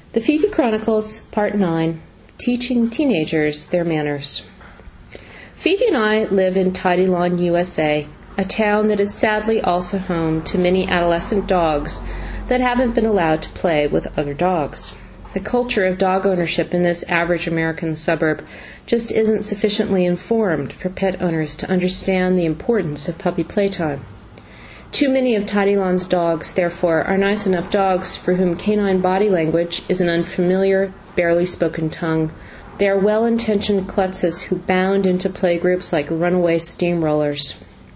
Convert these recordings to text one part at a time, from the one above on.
The Phoebe Chronicles, Part 9, Teaching Teenagers Their Manners. Phoebe and I live in Tidy Lawn, USA, a town that is sadly also home to many adolescent dogs that haven't been allowed to play with other dogs. The culture of dog ownership in this average American suburb just isn't sufficiently informed for pet owners to understand the importance of puppy playtime. Too many of Tidy Lawn's dogs, therefore, are nice enough dogs for whom canine body language is an unfamiliar, barely spoken tongue. They are well-intentioned klutzes who bound into playgroups like runaway steamrollers.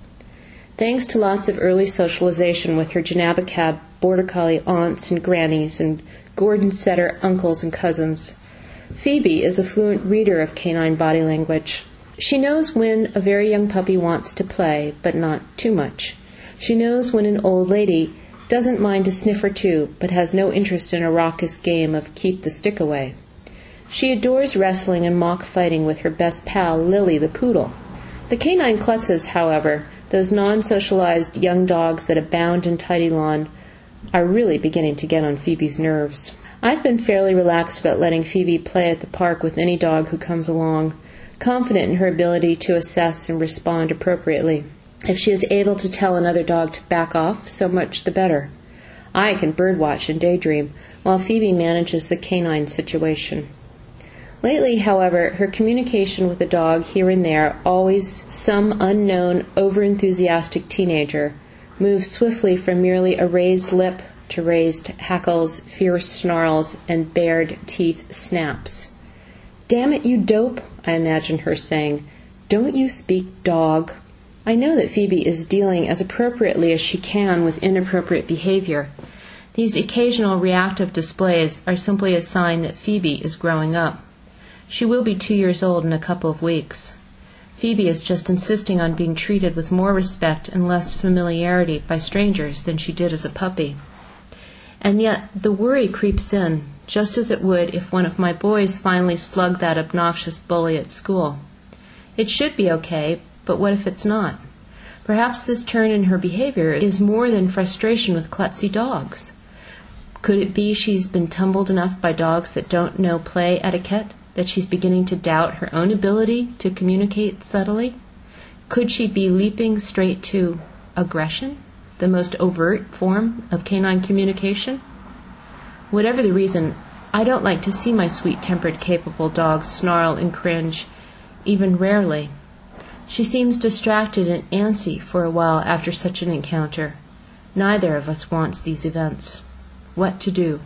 Thanks to lots of early socialization with her Janabacab border collie aunts and grannies and Gordon Setter uncles and cousins, Phoebe is a fluent reader of canine body language. She knows when a very young puppy wants to play, but not too much. She knows when an old lady doesn't mind a sniff or two, but has no interest in a raucous game of keep the stick away. She adores wrestling and mock fighting with her best pal, Lily the poodle. The canine klutzes, however, those non-socialized young dogs that abound in Tidy Lawn, are really beginning to get on Phoebe's nerves. I've been fairly relaxed about letting Phoebe play at the park with any dog who comes along, confident in her ability to assess and respond appropriately. If she is able to tell another dog to back off, so much the better. I can birdwatch and daydream, while Phoebe manages the canine situation. Lately, however, her communication with the dog here and there, always some unknown, overenthusiastic teenager, moves swiftly from merely a raised lip to raised hackles, fierce snarls, and bared teeth snaps. "Damn it, you dope," I imagine her saying. "Don't you speak dog?" I know that Phoebe is dealing as appropriately as she can with inappropriate behavior. These occasional reactive displays are simply a sign that Phoebe is growing up. She will be 2 years old in a couple of weeks. Phoebe is just insisting on being treated with more respect and less familiarity by strangers than she did as a puppy. And yet the worry creeps in, just as it would if one of my boys finally slugged that obnoxious bully at school. It should be okay, but what if it's not? Perhaps this turn in her behavior is more than frustration with klutzy dogs. Could it be she's been tumbled enough by dogs that don't know play etiquette, that she's beginning to doubt her own ability to communicate subtly? Could she be leaping straight to aggression, the most overt form of canine communication? Whatever the reason, I don't like to see my sweet-tempered, capable dogs snarl and cringe, even rarely. She seems distracted and antsy for a while after such an encounter. Neither of us wants these events. What to do?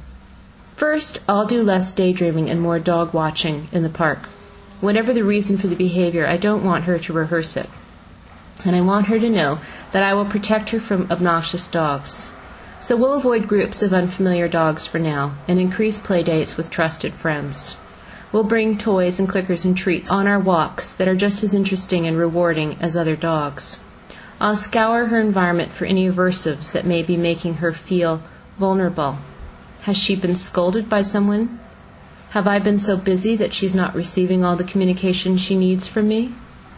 First, I'll do less daydreaming and more dog watching in the park. Whatever the reason for the behavior, I don't want her to rehearse it. And I want her to know that I will protect her from obnoxious dogs. So we'll avoid groups of unfamiliar dogs for now and increase play dates with trusted friends. We'll bring toys and clickers and treats on our walks that are just as interesting and rewarding as other dogs. I'll scour her environment for any aversives that may be making her feel vulnerable. Has she been scolded by someone? Have I been so busy that she's not receiving all the communication she needs from me?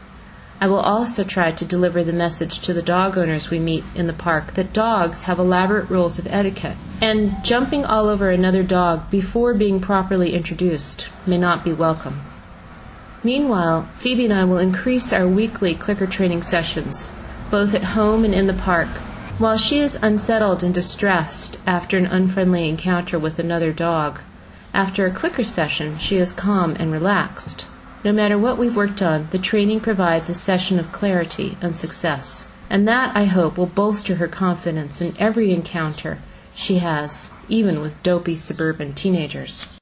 I will also try to deliver the message to the dog owners we meet in the park that dogs have elaborate rules of etiquette, and jumping all over another dog before being properly introduced may not be welcome. Meanwhile, Phoebe and I will increase our weekly clicker training sessions, both at home and in the park. While she is unsettled and distressed after an unfriendly encounter with another dog, after a clicker session she is calm and relaxed. No matter what we've worked on, the training provides a session of clarity and success. And that, I hope, will bolster her confidence in every encounter she has, even with dopey suburban teenagers.